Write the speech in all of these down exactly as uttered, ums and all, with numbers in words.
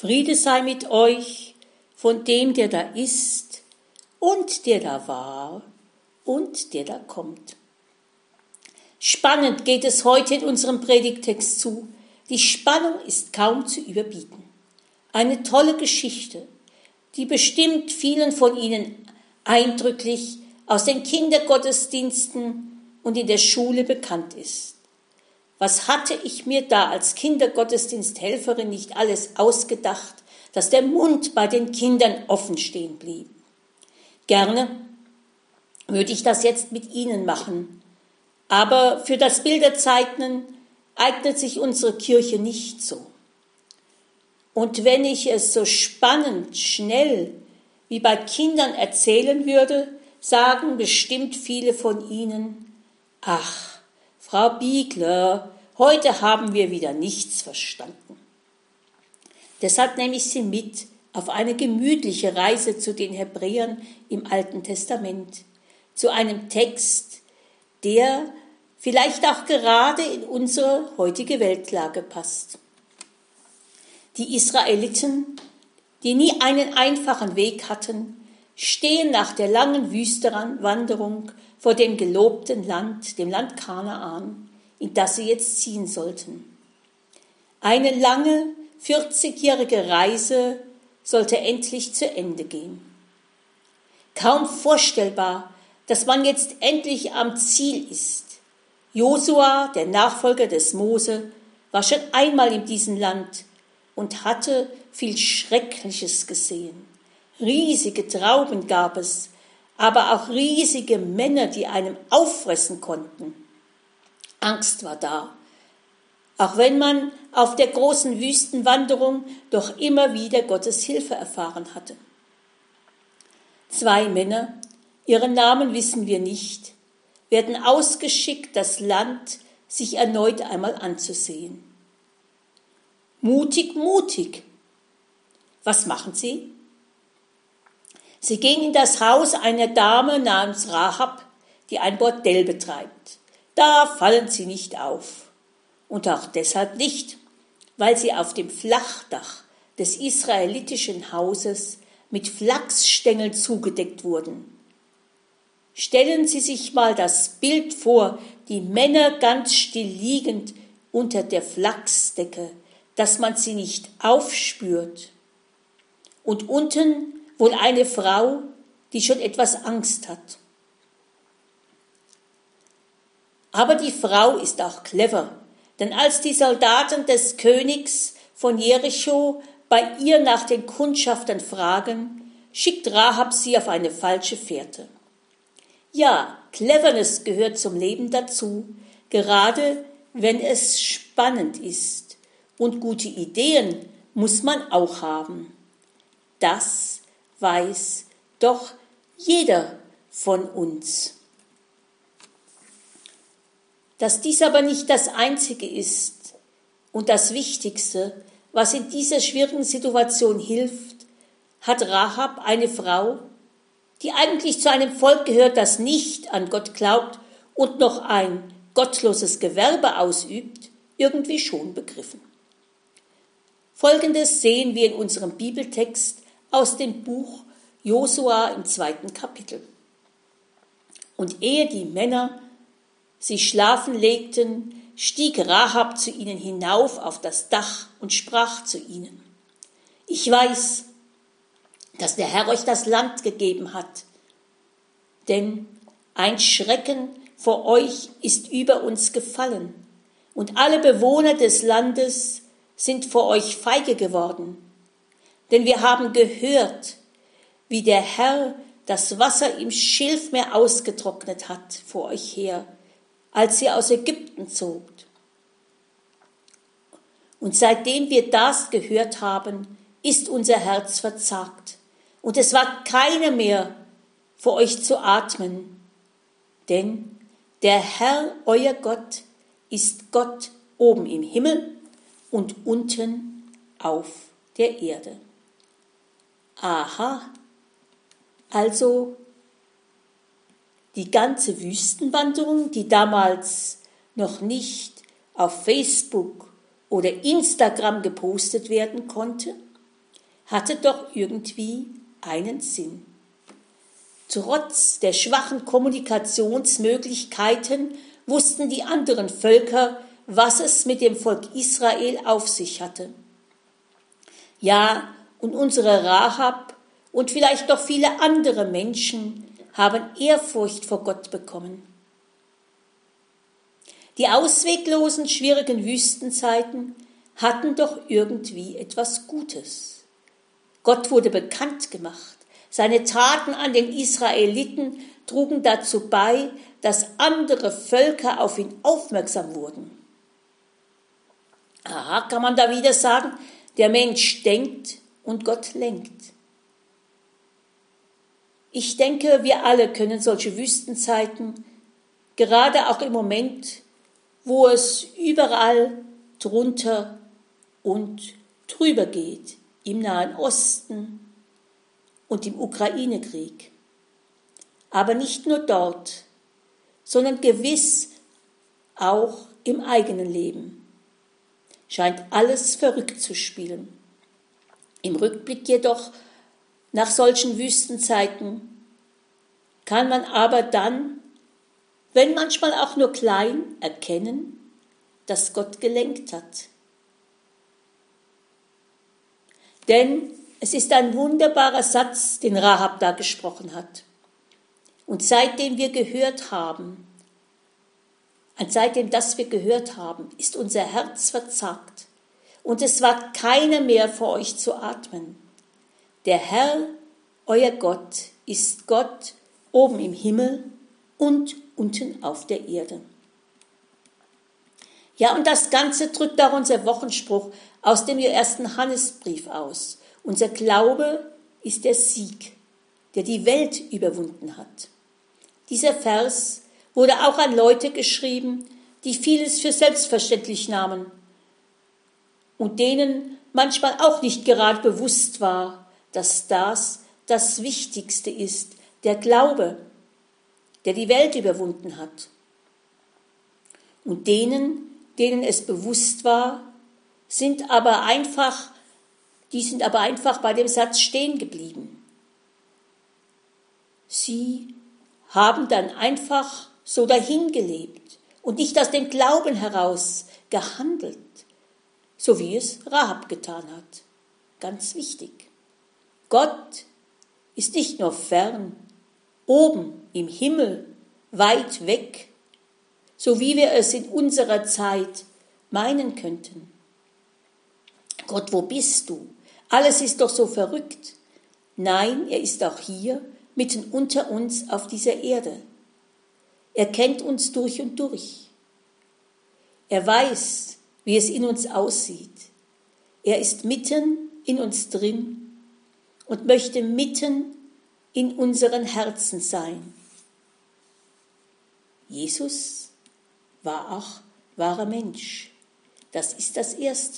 Friede sei mit euch von dem, der da ist und der da war und der da kommt. Spannend geht es heute in unserem Predigttext zu. Die Spannung ist kaum zu überbieten. Eine tolle Geschichte, die bestimmt vielen von Ihnen eindrücklich aus den Kindergottesdiensten und in der Schule bekannt ist. Was hatte ich mir da als Kindergottesdiensthelferin nicht alles ausgedacht, dass der Mund bei den Kindern offen stehen blieb. Gerne würde ich das jetzt mit Ihnen machen, aber für das Bilderzeichnen eignet sich unsere Kirche nicht so. Und wenn ich es so spannend, schnell wie bei Kindern erzählen würde, sagen bestimmt viele von Ihnen, ach, Frau Biegler, heute haben wir wieder nichts verstanden. Deshalb nehme ich Sie mit auf eine gemütliche Reise zu den Hebräern im Alten Testament, zu einem Text, der vielleicht auch gerade in unsere heutige Weltlage passt. Die Israeliten, die nie einen einfachen Weg hatten, stehen nach der langen Wüstenwanderung vor dem gelobten Land, dem Land Kanaan, in das sie jetzt ziehen sollten. Eine lange, vierzigjährige Reise sollte endlich zu Ende gehen. Kaum vorstellbar, dass man jetzt endlich am Ziel ist. Josua, der Nachfolger des Mose, war schon einmal in diesem Land und hatte viel Schreckliches gesehen. Riesige Trauben gab es, aber auch riesige Männer, die einem auffressen konnten. Angst war da, auch wenn man auf der großen Wüstenwanderung doch immer wieder Gottes Hilfe erfahren hatte. Zwei Männer, ihren Namen wissen wir nicht, werden ausgeschickt, das Land sich erneut einmal anzusehen. Mutig, mutig. Was machen sie? Sie gehen in das Haus einer Dame namens Rahab, die ein Bordell betreibt. Da fallen sie nicht auf. Und auch deshalb nicht, weil sie auf dem Flachdach des israelitischen Hauses mit Flachsstängeln zugedeckt wurden. Stellen Sie sich mal das Bild vor, die Männer ganz still liegend unter der Flachsdecke, dass man sie nicht aufspürt. Und unten wohl eine Frau, die schon etwas Angst hat. Aber die Frau ist auch clever, denn als die Soldaten des Königs von Jericho bei ihr nach den Kundschaftern fragen, schickt Rahab sie auf eine falsche Fährte. Ja, Cleverness gehört zum Leben dazu, gerade wenn es spannend ist. Und gute Ideen muss man auch haben. Das weiß doch jeder von uns. Dass dies aber nicht das Einzige ist und das Wichtigste, was in dieser schwierigen Situation hilft, hat Rahab, eine Frau, die eigentlich zu einem Volk gehört, das nicht an Gott glaubt und noch ein gottloses Gewerbe ausübt, irgendwie schon begriffen. Folgendes sehen wir in unserem Bibeltext aus dem Buch Josua im zweiten Kapitel. Und ehe die Männer sich schlafen legten, stieg Rahab zu ihnen hinauf auf das Dach und sprach zu ihnen: Ich weiß, dass der Herr euch das Land gegeben hat, denn ein Schrecken vor euch ist über uns gefallen, und alle Bewohner des Landes sind vor euch feige geworden. Denn wir haben gehört, wie der Herr das Wasser im Schilfmeer ausgetrocknet hat vor euch her, als ihr aus Ägypten zogt. Und seitdem wir das gehört haben, ist unser Herz verzagt. Und es wagt keiner mehr, vor euch zu atmen. Denn der Herr, euer Gott, ist Gott oben im Himmel und unten auf der Erde. Aha, also die ganze Wüstenwanderung, die damals noch nicht auf Facebook oder Instagram gepostet werden konnte, hatte doch irgendwie einen Sinn. Trotz der schwachen Kommunikationsmöglichkeiten wussten die anderen Völker, was es mit dem Volk Israel auf sich hatte. Ja, und unsere Rahab und vielleicht noch viele andere Menschen haben Ehrfurcht vor Gott bekommen. Die ausweglosen, schwierigen Wüstenzeiten hatten doch irgendwie etwas Gutes. Gott wurde bekannt gemacht. Seine Taten an den Israeliten trugen dazu bei, dass andere Völker auf ihn aufmerksam wurden. Aha, kann man da wieder sagen, der Mensch denkt und Gott lenkt. Ich denke, wir alle können solche Wüstenzeiten, gerade auch im Moment, wo es überall drunter und drüber geht, im Nahen Osten und im Ukraine-Krieg. Aber nicht nur dort, sondern gewiss auch im eigenen Leben. Scheint alles verrückt zu spielen. Im Rückblick jedoch, nach solchen Wüstenzeiten, kann man aber dann, wenn manchmal auch nur klein, erkennen, dass Gott gelenkt hat. Denn es ist ein wunderbarer Satz, den Rahab da gesprochen hat. Und seitdem wir gehört haben, und seitdem das wir gehört haben, ist unser Herz verzagt. Und es wagt keiner mehr vor euch zu atmen. Der Herr, euer Gott, ist Gott oben im Himmel und unten auf der Erde. Ja, und das Ganze drückt auch unser Wochenspruch aus dem ersten Johannesbrief aus. Unser Glaube ist der Sieg, der die Welt überwunden hat. Dieser Vers wurde auch an Leute geschrieben, die vieles für selbstverständlich nahmen und denen manchmal auch nicht gerade bewusst war, dass das das Wichtigste ist, der Glaube, der die Welt überwunden hat. Und denen, denen es bewusst war, sind aber einfach, die sind aber einfach bei dem Satz stehen geblieben. Sie haben dann einfach so dahin gelebt und nicht aus dem Glauben heraus gehandelt, so wie es Rahab getan hat. Ganz wichtig. Gott ist nicht nur fern, oben im Himmel, weit weg, so wie wir es in unserer Zeit meinen könnten. Gott, wo bist du? Alles ist doch so verrückt. Nein, er ist auch hier, mitten unter uns auf dieser Erde. Er kennt uns durch und durch. Er weiß, wie es in uns aussieht. Er ist mitten in uns drin und möchte mitten in unseren Herzen sein. Jesus war auch wahrer Mensch. Das ist das Erste.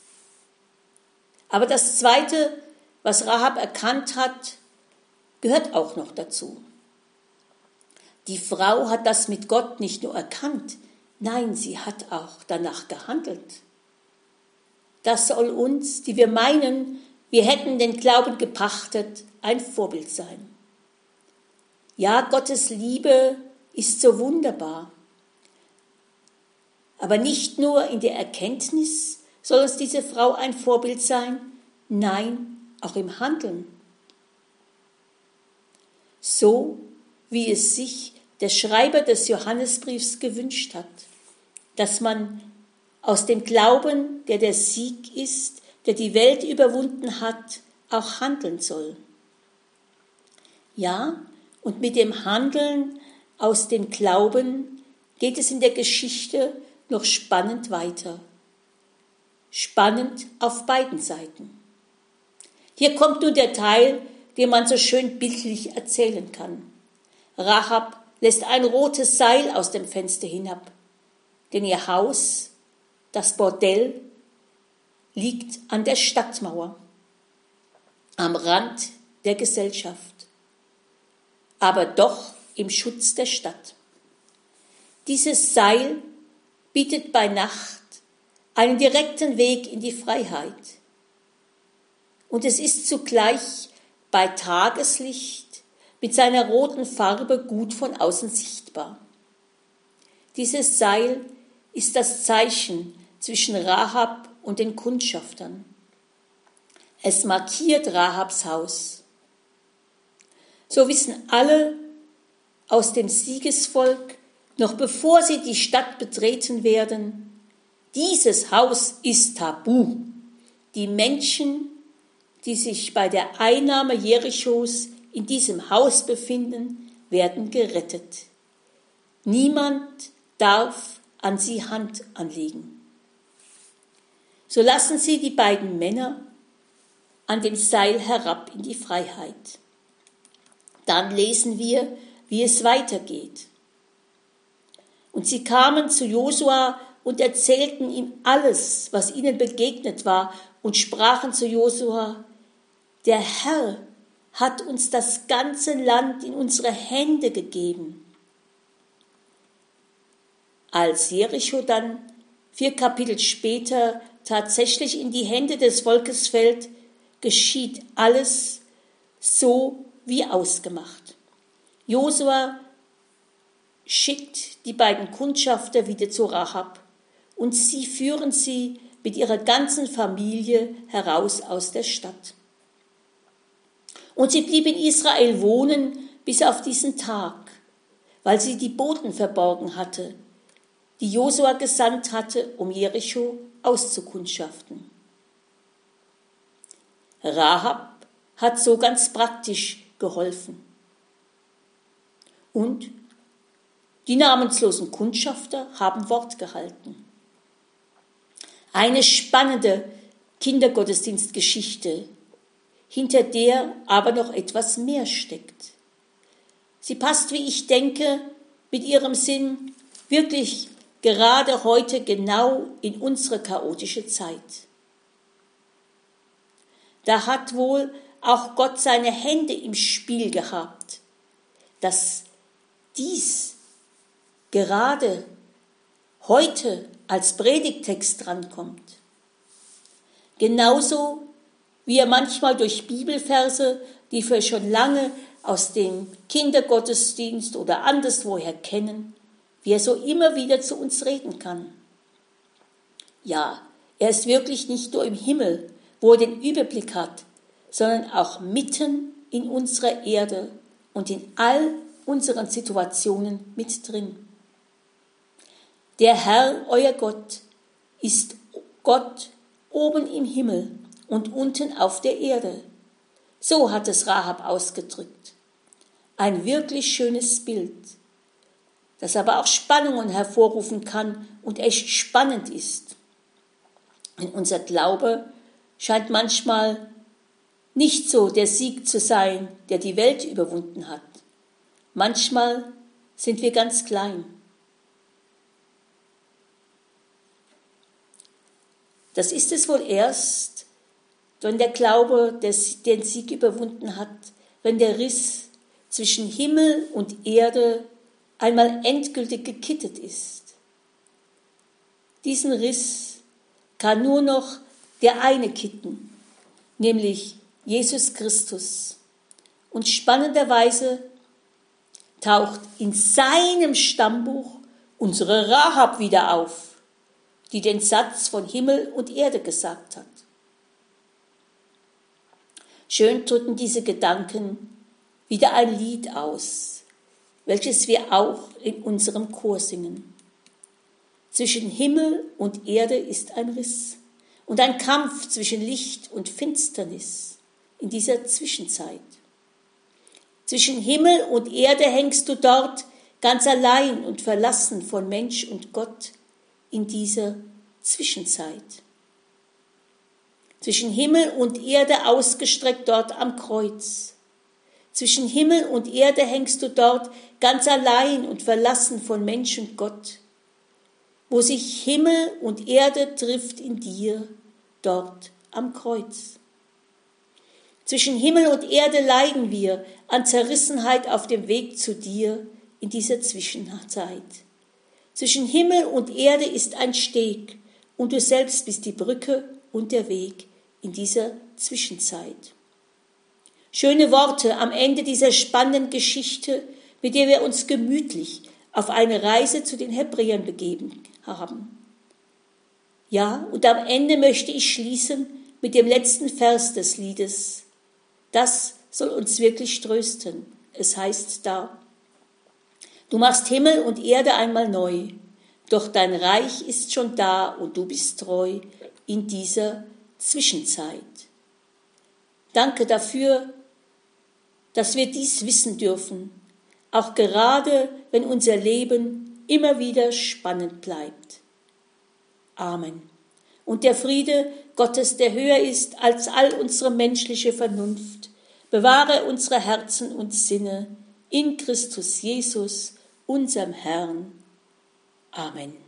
Aber das Zweite, was Rahab erkannt hat, gehört auch noch dazu. Die Frau hat das mit Gott nicht nur erkannt, nein, sie hat auch danach gehandelt. Das soll uns, die wir meinen, wir hätten den Glauben gepachtet, ein Vorbild sein. Ja, Gottes Liebe ist so wunderbar. Aber nicht nur in der Erkenntnis soll uns diese Frau ein Vorbild sein, nein, auch im Handeln. So wie es sich der Schreiber des Johannesbriefs gewünscht hat, dass man aus dem Glauben, der der Sieg ist, der die Welt überwunden hat, auch handeln soll. Ja, und mit dem Handeln aus dem Glauben geht es in der Geschichte noch spannend weiter. Spannend auf beiden Seiten. Hier kommt nun der Teil, den man so schön bildlich erzählen kann. Rahab lässt ein rotes Seil aus dem Fenster hinab, denn ihr Haus, das Bordell, liegt an der Stadtmauer, am Rand der Gesellschaft, aber doch im Schutz der Stadt. Dieses Seil bietet bei Nacht einen direkten Weg in die Freiheit. und es ist zugleich bei Tageslicht mit seiner roten Farbe gut von außen sichtbar. Dieses Seil ist das Zeichen zwischen Rahab und den Kundschaftern. Es markiert Rahabs Haus. So wissen alle aus dem Siegesvolk, noch bevor sie die Stadt betreten werden, dieses Haus ist tabu. Die Menschen, die sich bei der Einnahme Jerichos in diesem Haus befinden, werden gerettet. Niemand darf an sie Hand anlegen. So lassen sie die beiden Männer an dem Seil herab in die Freiheit. Dann lesen wir, wie es weitergeht. Und sie kamen zu Josua und erzählten ihm alles, was ihnen begegnet war, und sprachen zu Josua: Der Herr hat uns das ganze Land in unsere Hände gegeben. Als Jericho dann vier Kapitel später tatsächlich in die Hände des Volkes fällt, geschieht alles so wie ausgemacht. Josua schickt die beiden Kundschafter wieder zu Rahab und sie führen sie mit ihrer ganzen Familie heraus aus der Stadt. Und sie blieb in Israel wohnen bis auf diesen Tag, weil sie die Boten verborgen hatte, die Josua gesandt hatte, um Jericho auszukundschaften. Rahab hat so ganz praktisch geholfen. Und die namenslosen Kundschafter haben Wort gehalten. Eine spannende Kindergottesdienstgeschichte, hinter der aber noch etwas mehr steckt. Sie passt, wie ich denke, mit ihrem Sinn wirklich gerade heute genau in unsere chaotische Zeit. Da hat wohl auch Gott seine Hände im Spiel gehabt, dass dies gerade heute als Predigttext drankommt. Genauso wie er manchmal durch Bibelverse, die wir schon lange aus dem Kindergottesdienst oder anderswoher kennen, wie er so immer wieder zu uns reden kann. Ja, er ist wirklich nicht nur im Himmel, wo er den Überblick hat, sondern auch mitten in unserer Erde und in all unseren Situationen mit drin. Der Herr, euer Gott, ist Gott oben im Himmel und unten auf der Erde. So hat es Rahab ausgedrückt. Ein wirklich schönes Bild, das aber auch Spannungen hervorrufen kann und echt spannend ist. Denn unser Glaube scheint manchmal nicht so der Sieg zu sein, der die Welt überwunden hat. Manchmal sind wir ganz klein. Das ist es wohl erst, wenn der Glaube den Sieg überwunden hat, wenn der Riss zwischen Himmel und Erde einmal endgültig gekittet ist. Diesen Riss kann nur noch der eine kitten, nämlich Jesus Christus. Und spannenderweise taucht in seinem Stammbuch unsere Rahab wieder auf, die den Satz von Himmel und Erde gesagt hat. Schön drücken diese Gedanken wieder ein Lied aus, welches wir auch in unserem Chor singen. Zwischen Himmel und Erde ist ein Riss und ein Kampf zwischen Licht und Finsternis in dieser Zwischenzeit. Zwischen Himmel und Erde hängst du dort ganz allein und verlassen von Mensch und Gott in dieser Zwischenzeit. Zwischen Himmel und Erde ausgestreckt dort am Kreuz. Zwischen Himmel und Erde hängst du dort ganz allein und verlassen von Mensch und Gott. Wo sich Himmel und Erde trifft in dir, dort am Kreuz. Zwischen Himmel und Erde leiden wir an Zerrissenheit auf dem Weg zu dir in dieser Zwischenzeit. Zwischen Himmel und Erde ist ein Steg und du selbst bist die Brücke und der Weg in dieser Zwischenzeit. Schöne Worte am Ende dieser spannenden Geschichte, mit der wir uns gemütlich auf eine Reise zu den Hebräern begeben haben. Ja, und am Ende möchte ich schließen mit dem letzten Vers des Liedes. Das soll uns wirklich trösten. Es heißt da: Du machst Himmel und Erde einmal neu, doch dein Reich ist schon da und du bist treu in dieser Zwischenzeit. Danke dafür, dass wir dies wissen dürfen, auch gerade wenn unser Leben immer wieder spannend bleibt. Amen. Und der Friede Gottes, der höher ist als all unsere menschliche Vernunft, bewahre unsere Herzen und Sinne in Christus Jesus, unserem Herrn. Amen.